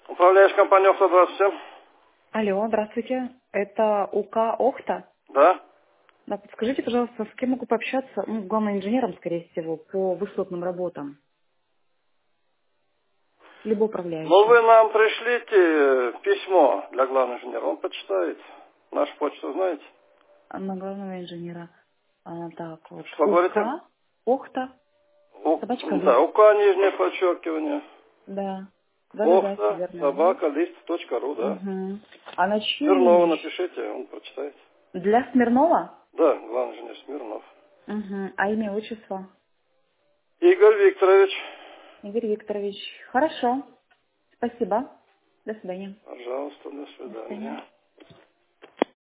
Управляешь компанией Охта, здравствуйте. Алло, здравствуйте. Это УК Охта? Да? Да, подскажите, пожалуйста, с кем могу пообщаться, главным инженером, скорее всего, по высотным работам? Либо Ну, вы управляющим. нам пришлите письмо для главного инженера, он почитает. Нашу почту знаете? На главного инженера. Так, вот. Что УК говорите? Охта. Собачка Да, лист. УК, нижнее подчеркивание. Да. Да, все Охта, верно. собака, лист.ру, да. Угу. А на чье Смирнова имя? напишите, он прочитает. Для Смирнова? Да, главный инженер Смирнов. Угу. А имя, отчество? Игорь Викторович. Игорь Викторович. Хорошо. Спасибо. До свидания. Пожалуйста, до До свидания. свидания.